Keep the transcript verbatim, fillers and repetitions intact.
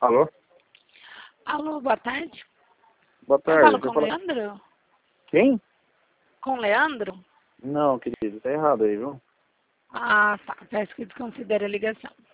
Alô? Alô, boa tarde. Boa Eu tarde. falo Tô com o falando- Leandro? Quem? Com o Leandro? Não, querido, tá errado aí, viu? Ah, tá. Peço que desconsidere a ligação.